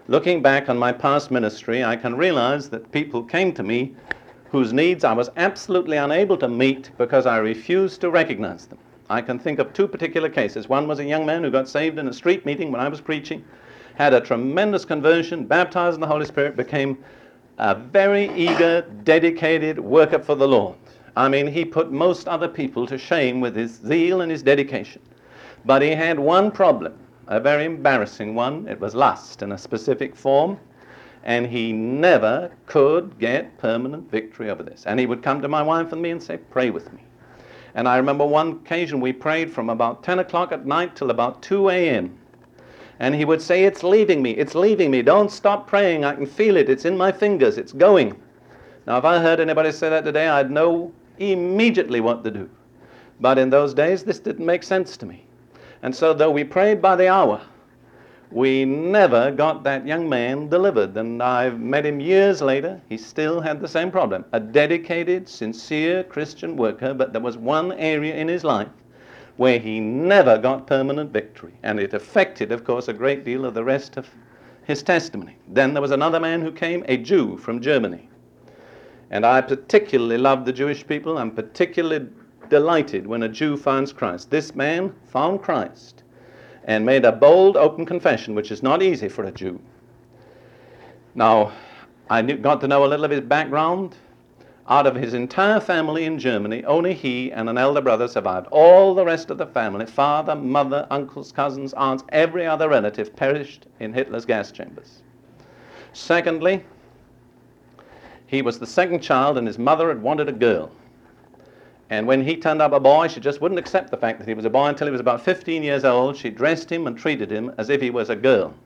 Looking back on my past ministry, I can realize that people came to me whose needs I was absolutely unable to meet because I refused to recognize them. I can think of two particular cases. One was a young man who got saved in a street meeting when I was preaching, had a tremendous conversion, baptized in the Holy Spirit, became a very eager, dedicated worker for the Lord. I mean, he put most other people to shame with his zeal and his dedication. But he had one problem, a very embarrassing one. It was lust in a specific form. And he never could get permanent victory over this. And he would come to my wife and me and say, pray with me. And I remember one occasion we prayed from about 10 o'clock at night till about 2 a.m. And he would say, it's leaving me, don't stop praying, I can feel it, it's in my fingers, it's going. Now if I heard anybody say that today, I'd know immediately what to do. But in those days, this didn't make sense to me. And so though we prayed by the hour, we never got that young man delivered. And I've met him years later. He still had the same problem. A dedicated, sincere Christian worker, but there was one area in his life where he never got permanent victory. And it affected, of course, a great deal of the rest of his testimony. Then there was another man who came, a Jew from Germany. And I particularly love the Jewish people. I'm particularly delighted when a Jew finds Christ. This man found Christ and made a bold, open confession, which is not easy for a Jew. Now, I got to know a little of his background. Out of his entire family in Germany, only he and an elder brother survived. All the rest of the family, father, mother, uncles, cousins, aunts, every other relative perished in Hitler's gas chambers. Secondly, he was the second child and his mother had wanted a girl. And when he turned up a boy, she just wouldn't accept the fact that he was a boy until he was about 15 years old. She dressed him and treated him as if he was a girl.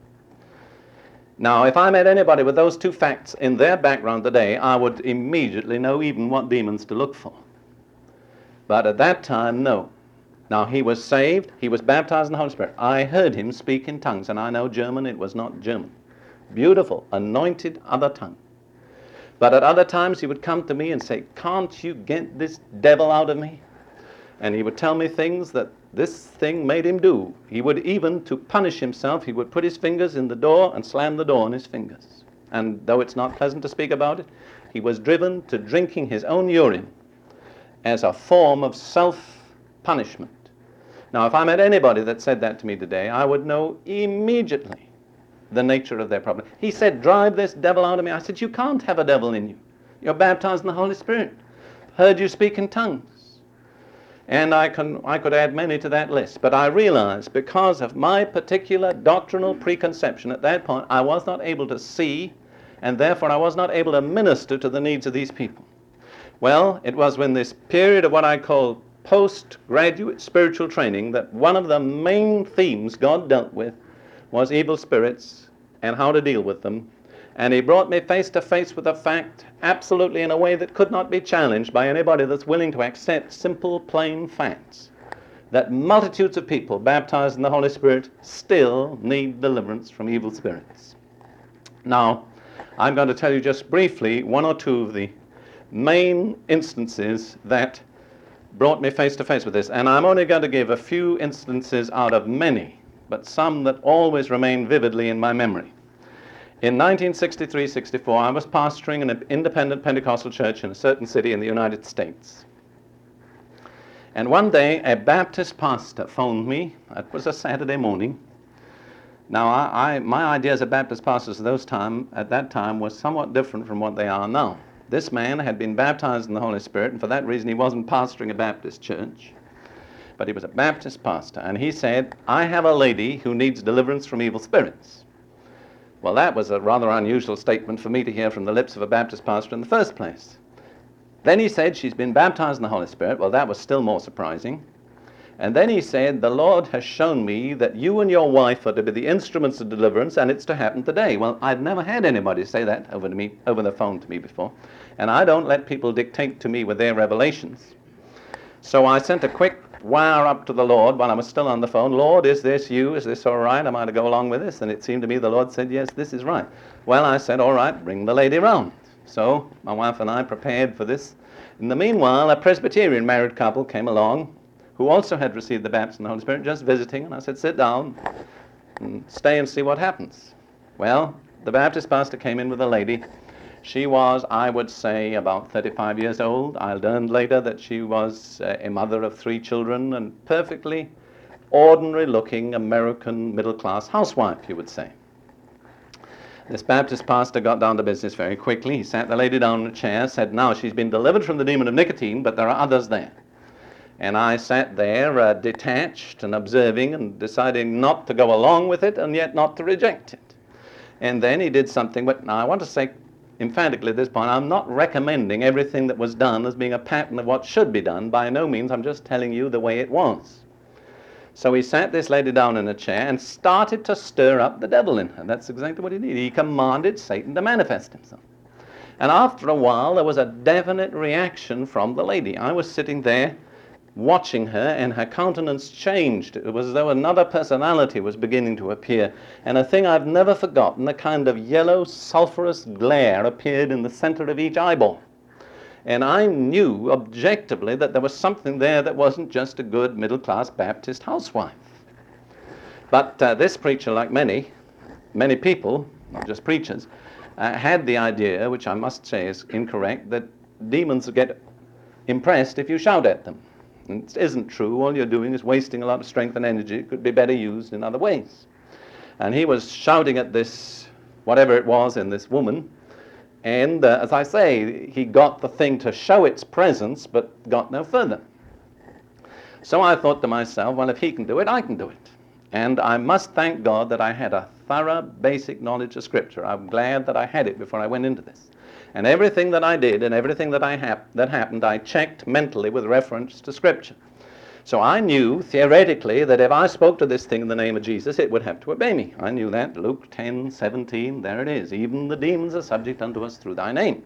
Now, if I met anybody with those two facts in their background today, I would immediately know even what demons to look for. But at that time, no. Now, he was saved. He was baptized in the Holy Spirit. I heard him speak in tongues, and I know German. It was not German. Beautiful, anointed other tongue. But at other times he would come to me and say, can't you get this devil out of me? And he would tell me things that this thing made him do. He would even, to punish himself, he would put his fingers in the door and slam the door on his fingers. And though it's not pleasant to speak about it, he was driven to drinking his own urine as a form of self-punishment. Now, if I met anybody that said that to me today, I would know immediately the nature of their problem. He said, drive this devil out of me. I said, you can't have a devil in you. You're baptized in the Holy Spirit. Heard you speak in tongues. And I could add many to that list. But I realized because of my particular doctrinal preconception at that point, I was not able to see, and therefore I was not able to minister to the needs of these people. Well, it was when this period of what I call postgraduate spiritual training that one of the main themes God dealt with was evil spirits and how to deal with them. And he brought me face to face with a fact absolutely in a way that could not be challenged by anybody that's willing to accept simple, plain facts. That multitudes of people baptized in the Holy Spirit still need deliverance from evil spirits. Now, I'm going to tell you just briefly one or two of the main instances that brought me face to face with this. And I'm only going to give a few instances out of many, but some that always remain vividly in my memory. In 1963-64, I was pastoring an independent Pentecostal church in a certain city in the United States. And one day, a Baptist pastor phoned me. It was a Saturday morning. Now, my ideas of Baptist pastors at that time was somewhat different from what they are now. This man had been baptized in the Holy Spirit, and for that reason, he wasn't pastoring a Baptist church. But he was a Baptist pastor, and he said, I have a lady who needs deliverance from evil spirits. Well, that was a rather unusual statement for me to hear from the lips of a Baptist pastor in the first place. Then he said, she's been baptized in the Holy Spirit. Well, that was still more surprising. And then he said, the Lord has shown me that you and your wife are to be the instruments of deliverance, and it's to happen today. Well, I'd never had anybody say that over the phone to me before, and I don't let people dictate to me with their revelations. So I sent a quick wire up to the Lord while I was still on the phone. Lord, is this you? Is this all right? Am I to go along with this? And it seemed to me the Lord said, yes, this is right. Well, I said, all right, bring the lady round. So my wife and I prepared for this. In the meanwhile, a Presbyterian married couple came along who also had received the baptism of the Holy Spirit, just visiting. And I said, sit down and stay and see what happens. Well, the Baptist pastor came in with a lady. She was, I would say, about 35 years old. I learned later that she was a mother of 3 children and perfectly ordinary-looking American middle-class housewife, you would say. This Baptist pastor got down to business very quickly. He sat the lady down in a chair, said, now she's been delivered from the demon of nicotine, but there are others there. And I sat there detached and observing and deciding not to go along with it and yet not to reject it. And then he did something, but now I want to say emphatically at this point, I'm not recommending everything that was done as being a pattern of what should be done. By no means, I'm just telling you the way it was. So he sat this lady down in a chair and started to stir up the devil in her. That's exactly what he did. He commanded Satan to manifest himself. And after a while, there was a definite reaction from the lady. I was sitting there watching her, and her countenance changed. It was as though another personality was beginning to appear. And a thing I've never forgotten, a kind of yellow, sulphurous glare appeared in the center of each eyeball. And I knew objectively that there was something there that wasn't just a good middle-class Baptist housewife. But this preacher, like many people, not just preachers, had the idea, which I must say is incorrect, that demons get impressed if you shout at them. And it isn't true. All you're doing is wasting a lot of strength and energy. It could be better used in other ways. And he was shouting at this, whatever it was, in this woman. And as I say, he got the thing to show its presence, but got no further. So I thought to myself, well, if he can do it, I can do it. And I must thank God that I had a thorough, basic knowledge of Scripture. I'm glad that I had it before I went into this. And everything that I did and everything that that happened, I checked mentally with reference to Scripture. So I knew, theoretically, that if I spoke to this thing in the name of Jesus, it would have to obey me. I knew that. Luke 10:17, there it is. Even the demons are subject unto us through thy name.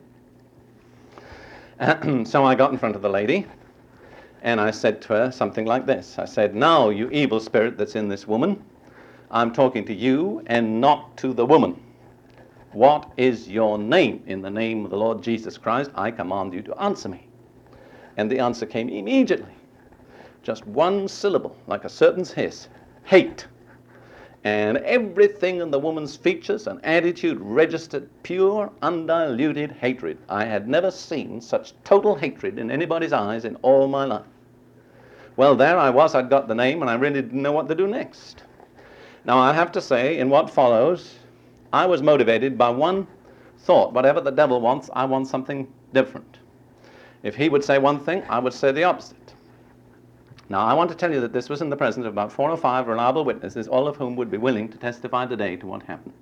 So I got in front of the lady, and I said to her something like this. I said, now, you evil spirit that's in this woman, I'm talking to you and not to the woman. What is your name? In the name of the Lord Jesus Christ, I command you to answer me. And the answer came immediately. Just one syllable, like a serpent's hiss. Hate. And everything in the woman's features and attitude registered pure, undiluted hatred. I had never seen such total hatred in anybody's eyes in all my life. Well, there I was. I'd got the name, and I really didn't know what to do next. Now, I have to say, in what follows, I was motivated by one thought. Whatever the devil wants, I want something different. If he would say one thing, I would say the opposite. Now, I want to tell you that this was in the presence of about 4 or 5 reliable witnesses, all of whom would be willing to testify today to what happened.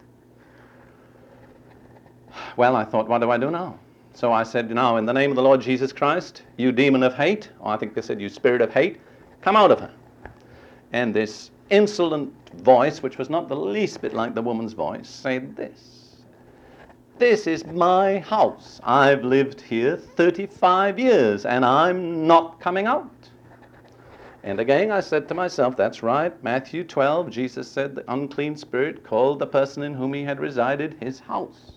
Well, I thought, what do I do now? So I said, now, in the name of the Lord Jesus Christ, you demon of hate, or I think they said, you spirit of hate, come out of her. And this insolent voice, which was not the least bit like the woman's voice, said this. This is my house. I've lived here 35 years, and I'm not coming out. And again I said to myself, that's right, Matthew 12, Jesus said the unclean spirit called the person in whom he had resided his house.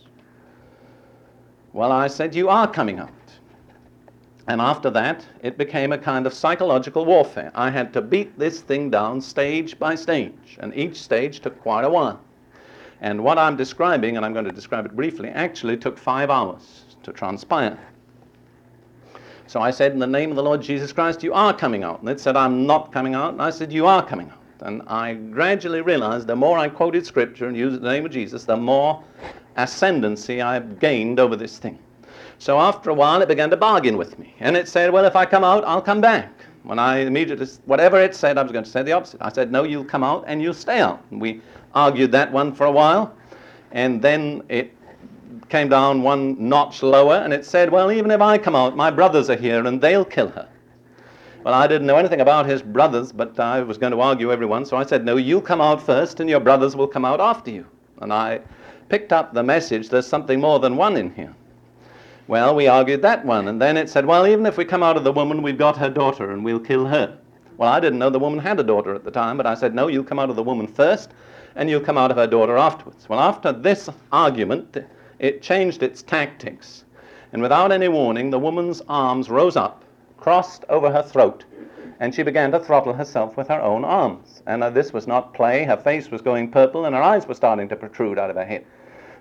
Well, I said, you are coming out. And after that, it became a kind of psychological warfare. I had to beat this thing down stage by stage, and each stage took quite a while. And what I'm describing, and I'm going to describe it briefly, actually took 5 hours to transpire. So I said, in the name of the Lord Jesus Christ, you are coming out. And it said, I'm not coming out. And I said, you are coming out. And I gradually realized the more I quoted Scripture and used the name of Jesus, the more ascendancy I've gained over this thing. So after a while, it began to bargain with me. And it said, well, if I come out, I'll come back. When I immediately, whatever it said, I was going to say the opposite. I said, no, you'll come out and you'll stay out. And we argued that one for a while. And then it came down one notch lower, and it said, well, even if I come out, my brothers are here, and they'll kill her. Well, I didn't know anything about his brothers, but I was going to argue everyone, so I said, no, you come out first, and your brothers will come out after you. And I picked up the message, there's something more than one in here. Well, we argued that one, and then it said, well, even if we come out of the woman, we've got her daughter, and we'll kill her. Well, I didn't know the woman had a daughter at the time, but I said, no, you'll come out of the woman first, and you'll come out of her daughter afterwards. Well, after this argument, it changed its tactics, and without any warning, the woman's arms rose up, crossed over her throat, and she began to throttle herself with her own arms. And this was not play. Her face was going purple, and her eyes were starting to protrude out of her head.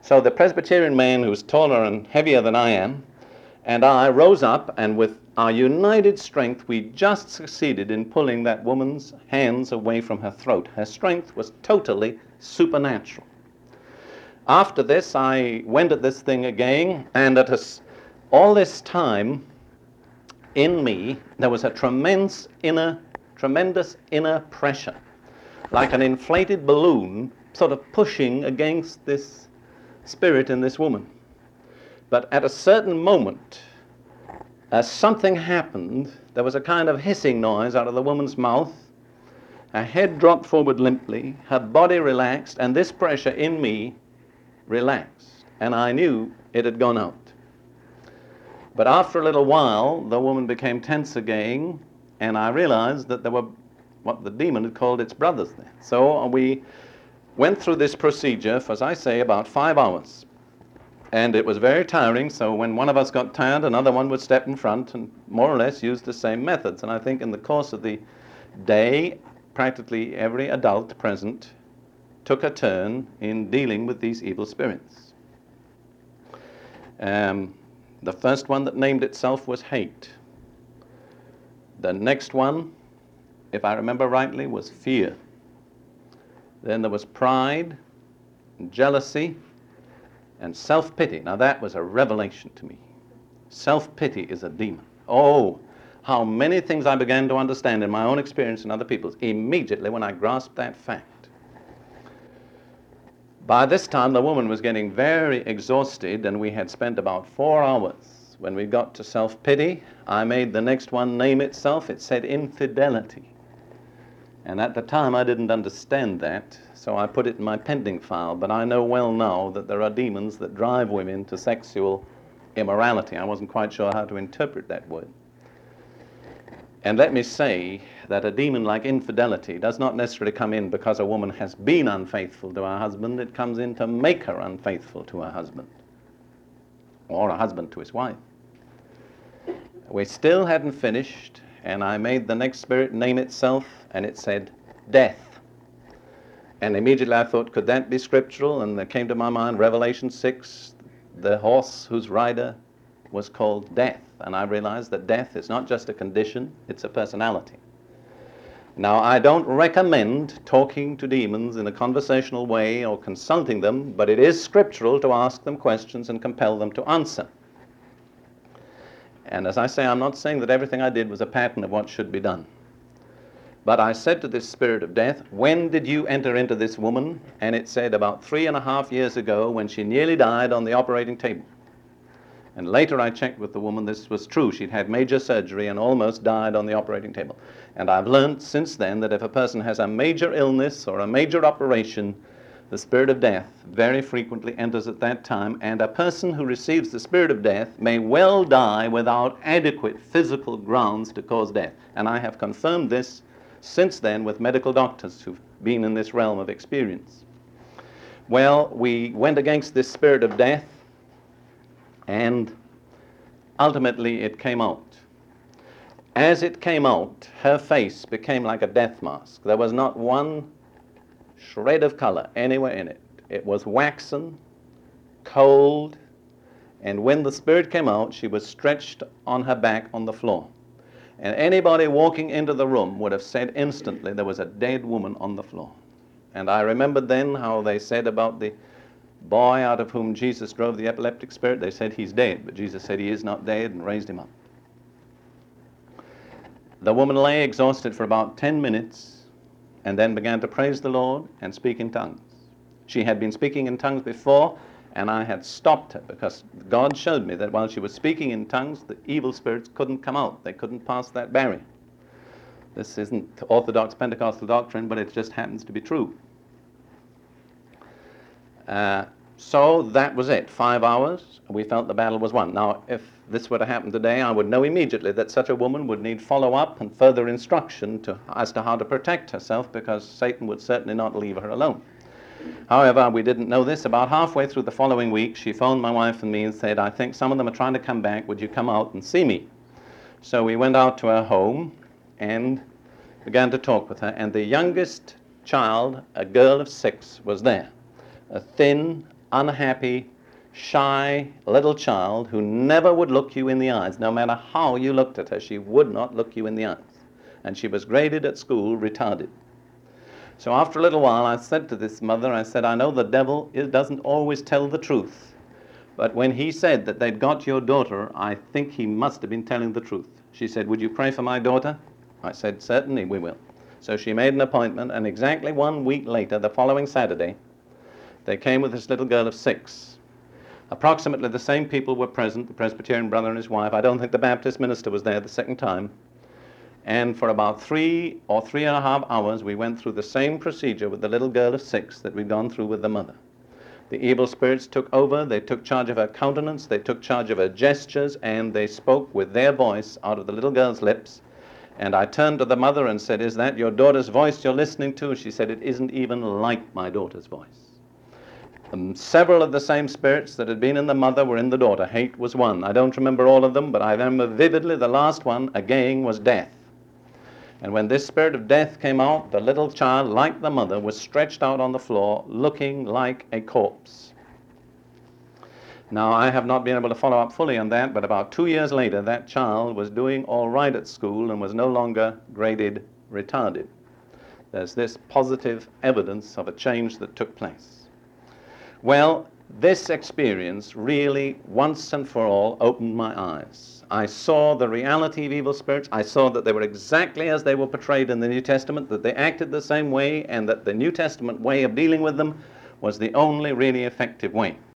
So the Presbyterian man, who's taller and heavier than I am, and I rose up, and with our united strength, we just succeeded in pulling that woman's hands away from her throat. Her strength was totally supernatural. After this, I went at this thing again, and all this time, in me, there was a tremendous inner pressure, like an inflated balloon sort of pushing against this spirit in this woman. But at a certain moment, as something happened, there was a kind of hissing noise out of the woman's mouth. Her head dropped forward limply, her body relaxed, and this pressure in me relaxed, and I knew it had gone out. But after a little while, the woman became tense again, and I realized that there were what the demon had called its brothers there. So we went through this procedure for, as I say, about 5 hours. And it was very tiring, so when one of us got tired, another one would step in front and more or less use the same methods. And I think in the course of the day, practically every adult present took a turn in dealing with these evil spirits. The first one that named itself was hate. The next one, if I remember rightly, was fear. Then there was pride, and jealousy, and self-pity. Now that was a revelation to me. Self-pity is a demon. Oh, how many things I began to understand in my own experience and other people's immediately when I grasped that fact. By this time, the woman was getting very exhausted, and we had spent about 4 hours. When we got to self-pity, I made the next one name itself. It said infidelity. And at the time, I didn't understand that, so I put it in my pending file. But I know well now that there are demons that drive women to sexual immorality. I wasn't quite sure how to interpret that word. And let me say that a demon like infidelity does not necessarily come in because a woman has been unfaithful to her husband. It comes in to make her unfaithful to her husband, or a husband to his wife. We still hadn't finished, and I made the next spirit name itself, and it said death. And immediately I thought, could that be scriptural? And there came to my mind Revelation 6, the horse whose rider was called death. And I realized that death is not just a condition, it's a personality. Now, I don't recommend talking to demons in a conversational way or consulting them, but it is scriptural to ask them questions and compel them to answer. And as I say, I'm not saying that everything I did was a pattern of what should be done. But I said to this spirit of death, when did you enter into this woman? And it said about 3.5 years ago, when she nearly died on the operating table. And later I checked with the woman, this was true. She'd had major surgery and almost died on the operating table. And I've learned since then that if a person has a major illness or a major operation, the spirit of death very frequently enters at that time, and a person who receives the spirit of death may well die without adequate physical grounds to cause death. And I have confirmed this since then with medical doctors who've been in this realm of experience. Well, we went against this spirit of death, and ultimately it came out. As it came out, her face became like a death mask. There was not one shred of color anywhere in it. It was waxen, cold, and when the spirit came out, she was stretched on her back on the floor. And anybody walking into the room would have said instantly there was a dead woman on the floor. And I remembered then how they said about the boy out of whom Jesus drove the epileptic spirit. They said he's dead, but Jesus said he is not dead and raised him up. The woman lay exhausted for about 10 minutes and then began to praise the Lord and speak in tongues. She had been speaking in tongues before, and I had stopped her because God showed me that while she was speaking in tongues, the evil spirits couldn't come out. They couldn't pass that barrier. This isn't Orthodox Pentecostal doctrine, but it just happens to be true. So that was it. 5 hours, we felt the battle was won. Now, if this were to happen today, I would know immediately that such a woman would need follow-up and further instruction as to how to protect herself, because Satan would certainly not leave her alone. However, we didn't know this. About halfway through the following week, she phoned my wife and me and said, I think some of them are trying to come back. Would you come out and see me? So we went out to her home and began to talk with her. And the youngest child, a girl of 6, was there. A thin, unhappy, shy little child who never would look you in the eyes. No matter how you looked at her, she would not look you in the eyes. And she was graded at school retarded. So after a little while, I said to this mother, I said, I know the devil doesn't always tell the truth, but when he said that they'd got your daughter, I think he must have been telling the truth. She said, would you pray for my daughter? I said, certainly we will. So she made an appointment, and exactly 1 week later, the following Saturday, they came with this little girl of 6. Approximately the same people were present, the Presbyterian brother and his wife. I don't think the Baptist minister was there the second time. And for about 3 or 3.5 hours, we went through the same procedure with the little girl of 6 that we'd gone through with the mother. The evil spirits took over, they took charge of her countenance, they took charge of her gestures, and they spoke with their voice out of the little girl's lips. And I turned to the mother and said, is that your daughter's voice you're listening to? She said, it isn't even like my daughter's voice. Several of the same spirits that had been in the mother were in the daughter. Hate was one. I don't remember all of them, but I remember vividly the last one, again, was death. And when this spirit of death came out, the little child, like the mother, was stretched out on the floor, looking like a corpse. Now, I have not been able to follow up fully on that, but about 2 years later, that child was doing all right at school and was no longer graded retarded. There's this positive evidence of a change that took place. Well, this experience really, once and for all, opened my eyes. I saw the reality of evil spirits. I saw that they were exactly as they were portrayed in the New Testament, that they acted the same way, and that the New Testament way of dealing with them was the only really effective way.